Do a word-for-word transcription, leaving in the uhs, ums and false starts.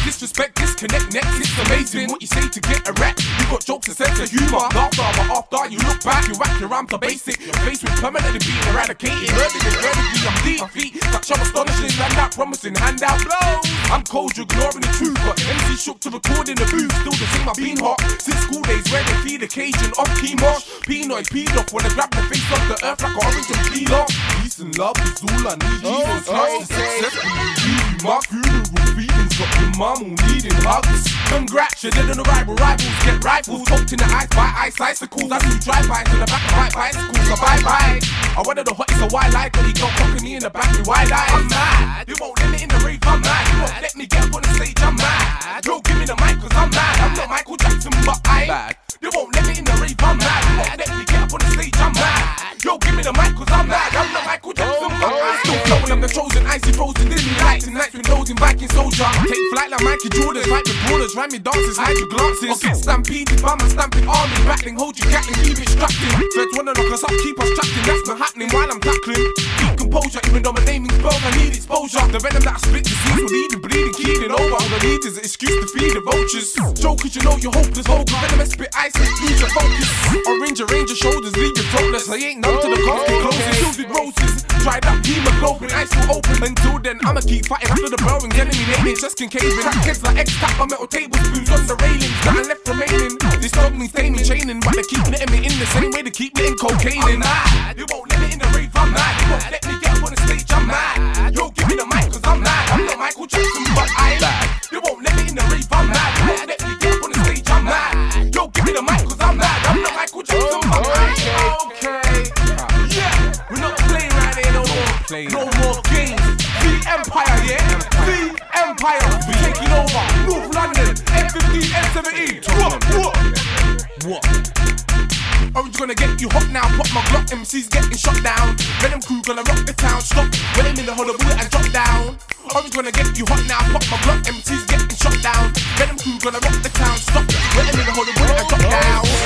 disrespect, disconnect next. It's amazing what you say to get a rap. You got jokes and sense of humor. Laughter, but after you look back, you whack your ramp to basic. Your face with permanently being eradicated. Murdered and vertically, I'm deep. My feet touch up astonishing, and that promising handout blows. I'm cold, you're ignoring the truth, but M C shook to record in the booth. Still the same, I've been hot since school days where they feed occasion off key mosh. Pinoy, peed off when I grab the face off the earth like an orange and peel off. Peace and love is all I need. Even starts to successfully my funeral feelings got your mum all needing hugs. Congrats, you didn't arrive, rivals get rifles. Poked in the eyes by ice icicles. I do drive-bys in the back of my bicycles, so bye-bye. I wanted the hottest of white light, but he got fucking me in the back with wide eyes. I'm mad, they won't let me in the rave, I'm mad. You won't let me get up on the stage, I'm mad. Yo, give me the mic, cause I'm mad. I'm not Michael Jackson, but I'm mad. They won't let me in the rave, I'm mad. You won't let me get up on the stage, I'm mad. Yo, give me the mic, cause I'm mad. I'm not Michael Jackson, but I'm still flowing, I'm the chosen, icy frozen, Disney lights and nights with nose in Viking soldier. Take flight like Mikey Jordan, fight with brawlers, rhyme me dances, hide your glances. Or get stampeded by my stamping army, battling, hold you gatling, keep it strapping. Feds wanna knock us up, keep us trapped in, that's not happening while I'm tackling. Keep composure, even though my naming spells, I need exposure. The venom that I spit, the seeds will lead and bleeding, keeling over. All I need is an excuse to feed the vultures. Jokers, you know you're hopeless, vocal, venomous spit ice, lose your focus. Orange, arrange your shoulders, leave you throatless. I ain't numb to the cost, get close, filled with roses. Dried up hemoglobin, ice will open. Until then, I'ma keep fighting after the bell and getting me naming, just in case. Crackheads like X-Tap on metal tablespoons on the railings. Nothing left remaining. This dog me staining, chaining, but they keep letting me in the same way they keep letting cocaine in. I'm mad. They won't let me in the rave, I'm mad. They won't let me get up on the stage, I'm mad. Yo, give me the mic, cause I'm mad. I'm not Michael Jackson, but I'm mad. They won't let me in the rave, I'm mad. They won't let me get up on the stage, I'm mad. Yo, give me the mic, cause I'm mad. I'm not Michael Jackson, but I'm okay. Yeah, we're not playing right here no more. No more games. The Empire, yeah? The Empire. We're taking over. North London. M fifteen, M seventeen. What? What? What? Orange gonna get you hot now. Pop my Glock, M Cs getting shot down. Venom crew gonna rock the town. Stop. When I'm in the hollow bullet and drop down. Orange gonna get you hot now. Pop my Glock, M Cs getting shot down. Venom crew gonna rock the town. Stop. When I'm in the hollow bullet and drop down.